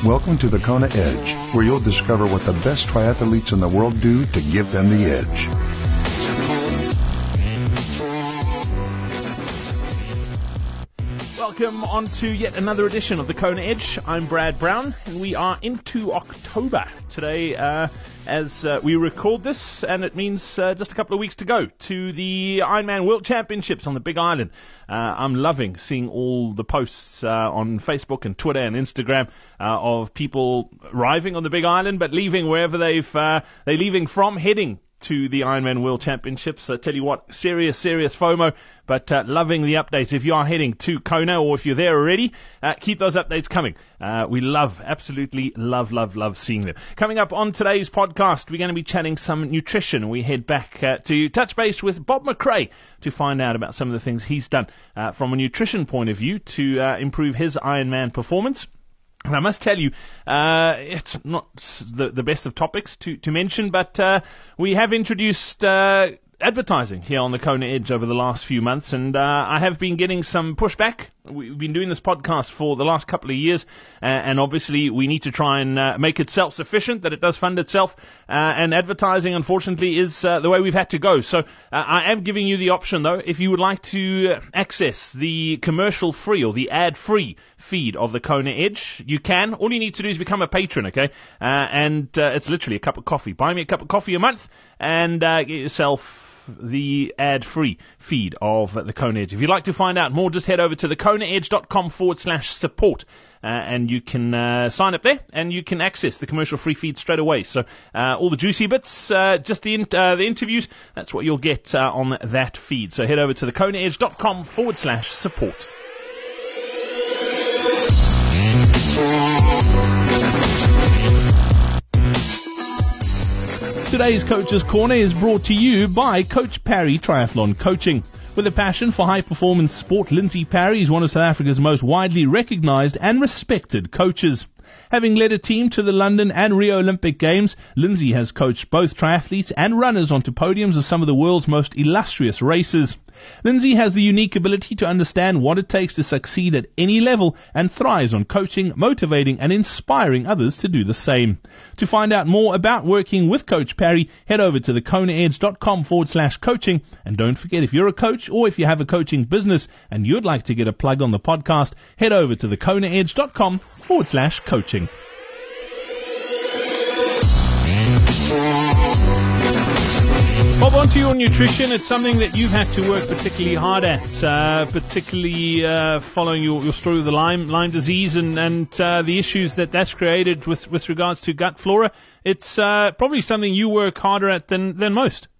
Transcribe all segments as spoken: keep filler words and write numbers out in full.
Welcome to the Kona Edge, where you'll discover what the best triathletes in the world do to give them the edge. Welcome on to yet another edition of the Kona Edge. I'm Brad Brown, and we are into October today uh, as uh, we record this, and it means uh, just a couple of weeks to go to the Ironman World Championships on the Big Island. Uh, I'm loving seeing all the posts uh, on Facebook and Twitter and Instagram uh, of people arriving on the Big Island, but leaving wherever they've uh, they're leaving from, heading to the Ironman World Championships. I tell you what, serious, serious FOMO, but uh, loving the updates. If you are heading to Kona, or if you're there already, uh, keep those updates coming. Uh, we love, absolutely love, love, love seeing them. Coming up on today's podcast, we're going to be chatting some nutrition. We head back uh, to touch base with Bob McRae to find out about some of the things he's done uh, from a nutrition point of view to uh, improve his Ironman performance. And I must tell you, uh, it's not the, the best of topics to, to mention, but uh, we have introduced uh, advertising here on the Kona Edge over the last few months, and uh, I have been getting some pushback. We've been doing this podcast for the last couple of years, uh, and obviously we need to try and uh, make it self-sufficient, that it does fund itself, uh, and advertising, unfortunately, is uh, the way we've had to go. So uh, I am giving you the option, though, if you would like to access the commercial-free or the ad-free feed of the Kona Edge, you can. All you need to do is become a patron, okay? Uh, and uh, it's literally a cup of coffee. Buy me a cup of coffee a month and uh, get yourself the ad-free feed of the Kona Edge. If you'd like to find out more, just head over to the kona edge dot com forward slash support, uh, and you can uh, sign up there, and you can access the commercial-free feed straight away. So uh, all the juicy bits, uh, just the in- uh, the interviews, that's what you'll get uh, on that feed. So head over to the kona edge dot com forward slash support. Today's Coach's Corner is brought to you by Coach Parry Triathlon Coaching. With a passion for high-performance sport, Lindsay Parry is one of South Africa's most widely recognized and respected coaches. Having led a team to the London and Rio Olympic Games, Lindsay has coached both triathletes and runners onto podiums of some of the world's most illustrious races. Lindsay has the unique ability to understand what it takes to succeed at any level and thrives on coaching, motivating and inspiring others to do the same. To find out more about working with Coach Parry, head over to the kona edge dot com forward slash coaching. And don't forget, if you're a coach or if you have a coaching business and you'd like to get a plug on the podcast, head over to the kona edge dot com forward slash coaching. Bob, on to your nutrition. It's something that you've had to work particularly hard at, uh, particularly uh, following your, your story with the Lyme, Lyme disease and, and uh, the issues that that's created with, with regards to gut flora. It's uh, probably something you work harder at than, than most.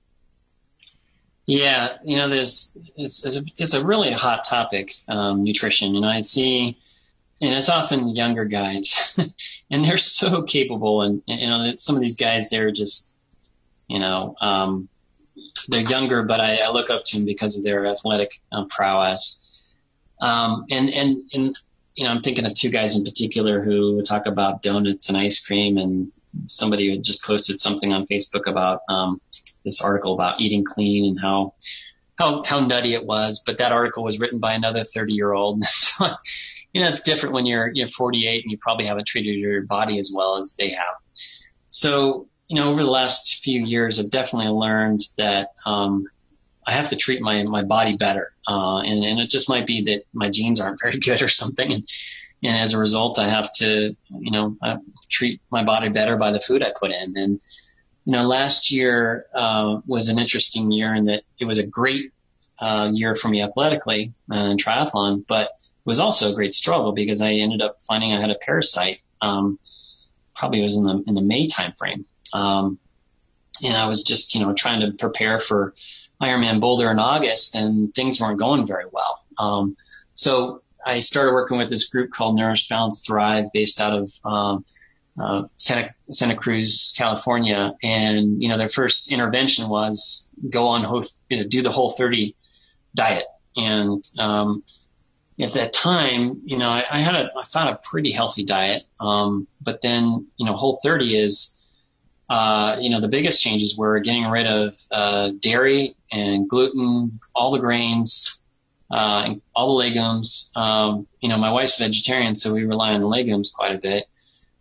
Yeah, you know, there's it's, it's, a, it's a really hot topic, um, nutrition. You know, I see, and it's often younger guys, and they're so capable. And, and, you know, some of these guys, they're just, you know, um, they're younger, but I, I look up to them because of their athletic um, prowess. Um, and, and, and, you know, I'm thinking of two guys in particular who talk about donuts and ice cream, and somebody had just posted something on Facebook about, um, this article about eating clean and how, how, how nutty it was. But that article was written by another thirty year old. So, you know, it's different when you're, you're forty-eight and you probably haven't treated your body as well as they have. So, you know, over the last few years, I've definitely learned that um, I have to treat my, my body better. Uh, and, and it just might be that my genes aren't very good or something. And, and as a result, I have to, you know, uh, treat my body better by the food I put in. And, you know, last year uh, was an interesting year in that it was a great uh, year for me athletically uh, in triathlon, but it was also a great struggle because I ended up finding I had a parasite. Um, probably was in the in the May timeframe. Um, and I was just, you know, trying to prepare for Ironman Boulder in August, and things weren't going very well. Um, so I started working with this group called Nourish, Balance, Thrive, based out of, um, uh, Santa, Santa Cruz, California. And, you know, their first intervention was go on, whole, you know, do the Whole thirty diet. And, um, at that time, you know, I, I had a, I found a pretty healthy diet. Um, but then, you know, Whole thirty is, Uh, you know, the biggest changes were getting rid of uh, dairy and gluten, all the grains, uh, and all the legumes. Um, you know, my wife's vegetarian, so we rely on the legumes quite a bit.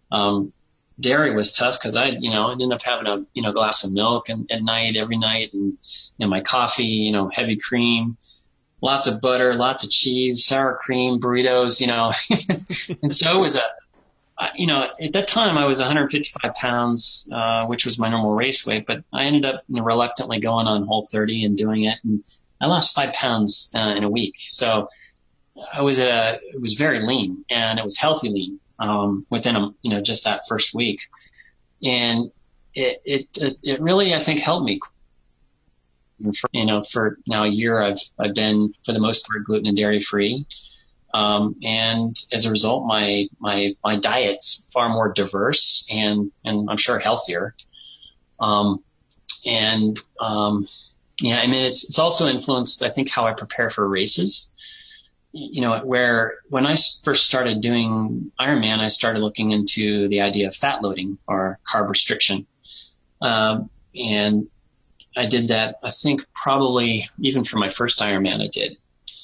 Um, dairy was tough because I, you know, I ended up having a, you know, glass of milk and, at night, every night, and, you know, my coffee, you know, heavy cream, lots of butter, lots of cheese, sour cream, burritos, you know. And so it was a, you know, at that time I was one hundred fifty-five pounds, uh, which was my normal race weight, but I ended up, you know, reluctantly going on Whole thirty and doing it, and I lost five pounds uh, in a week. So I was uh, it was very lean, and it was healthy lean um, within a, you know, just that first week, and it it it, it really, I think, helped me. For, you know, for now a year, I've I've been for the most part gluten and dairy free. Um, and as a result, my, my, my diet's far more diverse and, and I'm sure healthier. Um, and, um, yeah, I mean, it's, it's also influenced, I think, how I prepare for races. You know, where when I first started doing Ironman, I started looking into the idea of fat loading or carb restriction. Um, and I did that, I think, probably even for my first Ironman I did.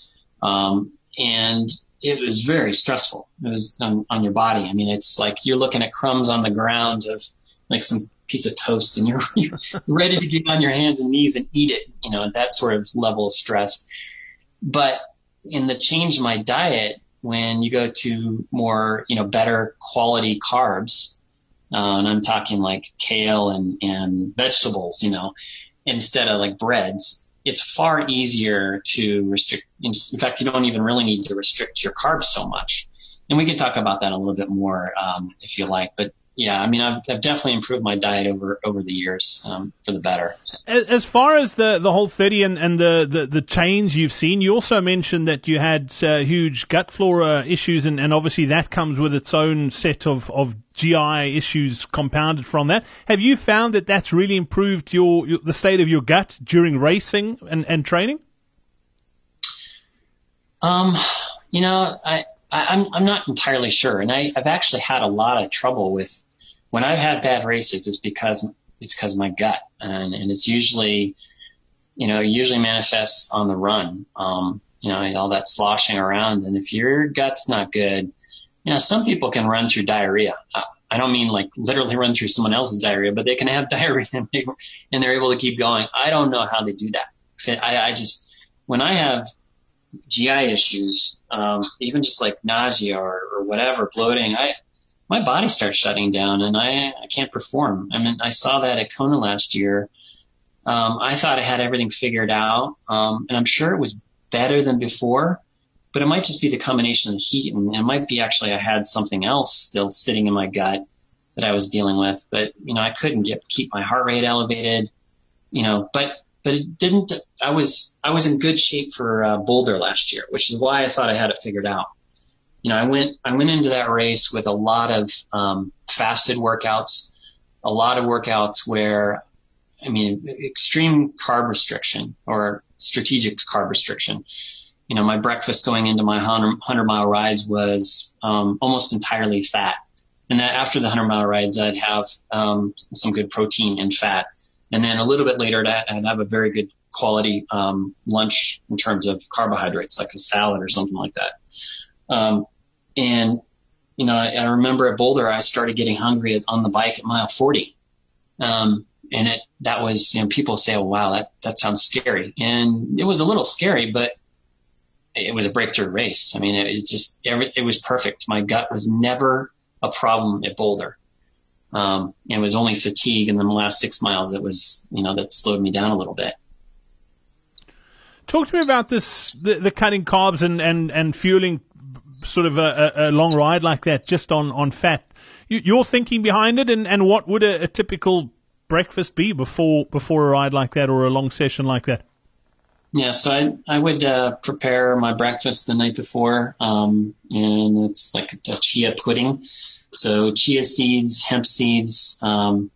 Um, And it was very stressful. It was on, on your body. I mean, it's like you're looking at crumbs on the ground of like some piece of toast, and you're, you're ready to get on your hands and knees and eat it, you know, that sort of level of stress. But in the change in my diet, when you go to more, you know, better quality carbs, uh, and I'm talking like kale and, and vegetables, you know, instead of like breads, it's far easier to restrict. In fact, you don't even really need to restrict your carbs so much. And we can talk about that a little bit more um, if you like. But yeah, I mean, I've, I've definitely improved my diet over over the years um, for the better. As far as the, the Whole thirty and, and the, the, the change you've seen, you also mentioned that you had uh, huge gut flora issues, and, and obviously that comes with its own set of, of G I issues compounded from that. Have you found that that's really improved your, your the state of your gut during racing and, and training? Um, you know, I, I I'm I'm not entirely sure, and I, I've actually had a lot of trouble with when I've had bad races. It's because it's because of my gut, and, and it's usually, you know, it usually manifests on the run. Um, you know, all that sloshing around, and if your gut's not good. You know, some people can run through diarrhea. I don't mean like literally run through someone else's diarrhea, but they can have diarrhea and, they, and they're able to keep going. I don't know how they do that. I, I just, when I have G I issues, um, even just like nausea or, or whatever, bloating, I, my body starts shutting down and I, I can't perform. I mean, I saw that at Kona last year. Um, I thought I had everything figured out. Um, and I'm sure it was better than before. But it might just be the combination of the heat, and it might be actually I had something else still sitting in my gut that I was dealing with. But, you know, I couldn't get keep my heart rate elevated, you know, but but it didn't. I was I was in good shape for uh, Boulder last year, which is why I thought I had it figured out. You know, I went I went into that race with a lot of um, fasted workouts, a lot of workouts where, I mean, extreme carb restriction or strategic carb restriction. You know, my breakfast going into my hundred mile rides was um, almost entirely fat. And then after the hundred mile rides, I'd have um, some good protein and fat. And then a little bit later, I'd have a very good quality um, lunch in terms of carbohydrates, like a salad or something like that. Um, and, you know, I, I remember at Boulder, I started getting hungry at, on the bike at mile forty. Um, and it that was, you know, people say, oh, wow, that, that sounds scary. And it was a little scary, but it was a breakthrough race. I mean, it, it just, every, it was perfect. My gut was never a problem at Boulder. Um, it was only fatigue in the last six miles that was, you know, that slowed me down a little bit. Talk to me about this, the, the cutting carbs and, and, and fueling sort of a, a, a long ride like that just on, on fat. You, your thinking behind it, and, and what would a, a typical breakfast be before, before a ride like that or a long session like that? Yeah, so I I would uh, prepare my breakfast the night before, um, and it's like a chia pudding. So chia seeds, hemp seeds, um,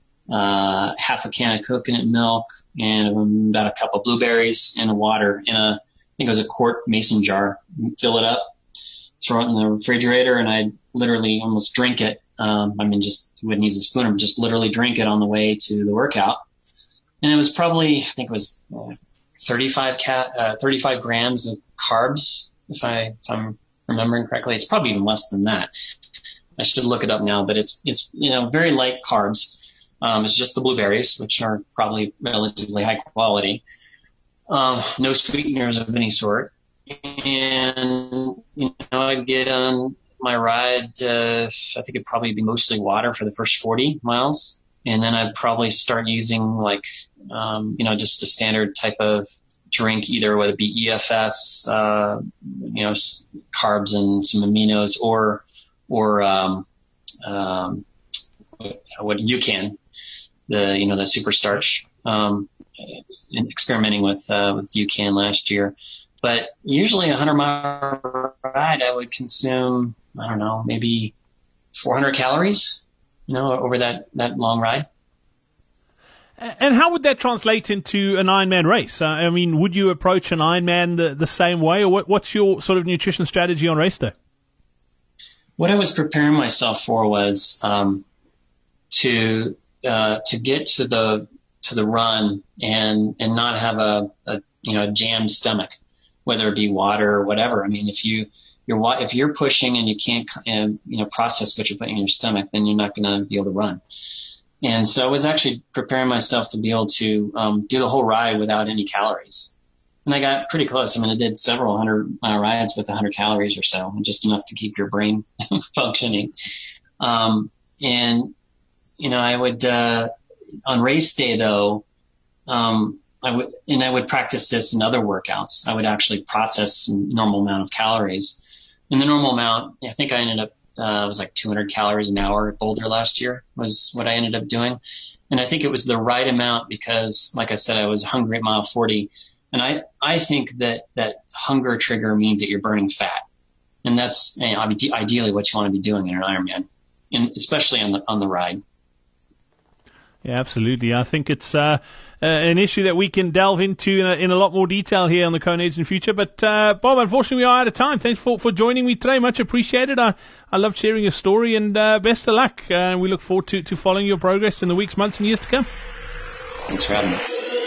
uh, half a can of coconut milk, and about a cup of blueberries in a water in a I think it was a quart mason jar. Fill it up, throw it in the refrigerator, and I literally almost drink it. Um, I mean, just you wouldn't use a spoon, just literally drink it on the way to the workout. And it was probably I think it was. Uh, thirty-five cat, uh, thirty-five grams of carbs, if I, if I'm remembering correctly. It's probably even less than that. I should look it up now, but it's, it's, you know, very light carbs. Um, it's just the blueberries, which are probably relatively high quality. Um, no sweeteners of any sort. And, you know, I'd get on my ride, uh, I think it'd probably be mostly water for the first forty miles. And then I'd probably start using like, um, you know, just a standard type of drink, either whether it be E F S, uh, you know, carbs and some aminos, or, or, um, um, what UCAN, the, you know, the super starch, um, experimenting with, uh, with UCAN last year. But usually a hundred mile ride, I would consume, I don't know, maybe four hundred calories, you know, over that, that long ride. And how would that translate into an Ironman race? Uh, I mean, would you approach an Ironman the, the same way, or what, what's your sort of nutrition strategy on race day? What I was preparing myself for was um, to uh, to get to the to the run and and not have a, a you know a jammed stomach, whether it be water or whatever. I mean, if you you're if you're pushing and you can't uh, you know process what you're putting in your stomach, then you're not going to be able to run. And so I was actually preparing myself to be able to um, do the whole ride without any calories. And I got pretty close. I mean, I did several hundred mile rides with one hundred calories or so, just enough to keep your brain functioning. Um, and, you know, I would, uh, on race day though, um, I would, and I would practice this in other workouts. I would actually process some normal amount of calories. And the normal amount, I think I ended up, uh, it was like two hundred calories an hour at Boulder last year was what I ended up doing. And I think it was the right amount because, like I said, I was hungry at mile forty. And I, I think that, that hunger trigger means that you're burning fat. And that's you know, ideally what you want to be doing in an Ironman, and especially on the, on the ride. Yeah, absolutely. I think it's uh, uh, an issue that we can delve into in a, in a lot more detail here on the Kona Edge in future. But, uh, Bob, unfortunately, we are out of time. Thanks for, for joining me today. Much appreciated. I, I loved sharing your story, and uh, best of luck. Uh, we look forward to, to following your progress in the weeks, months, and years to come. Thanks for having me.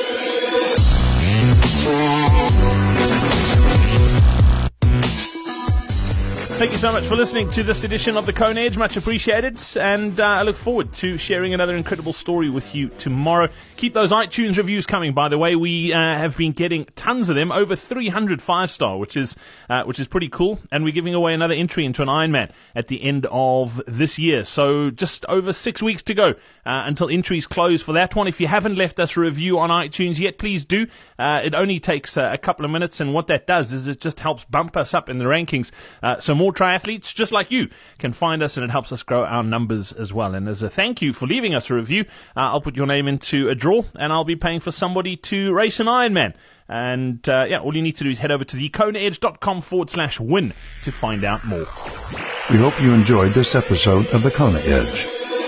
Thank you so much for listening to this edition of the Kona Edge. Much appreciated. And uh, I look forward to sharing another incredible story with you tomorrow. Keep those iTunes reviews coming, by the way. We uh, have been getting tons of them, over three hundred five-star, which is uh, which is pretty cool. And we're giving away another entry into an Ironman at the end of this year. So just over six weeks to go uh, until entries close for that one. If you haven't left us a review on iTunes yet, please do. Uh, it only takes uh, a couple of minutes, and what that does is it just helps bump us up in the rankings. Uh, so more triathletes just like you can find us, and it helps us grow our numbers as well. And as a thank you for leaving us a review, uh, I'll put your name into a draw, and I'll be paying for somebody to race an Ironman. And uh, yeah, all you need to do is head over to the konaedge.com forward slash win to find out more. We hope you enjoyed this episode of the Kona Edge.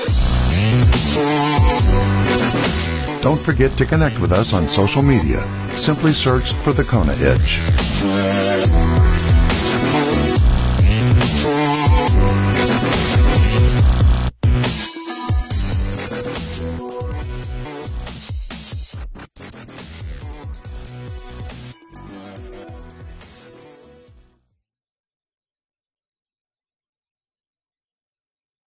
Don't forget to connect with us on social media. Simply search for the Kona Edge.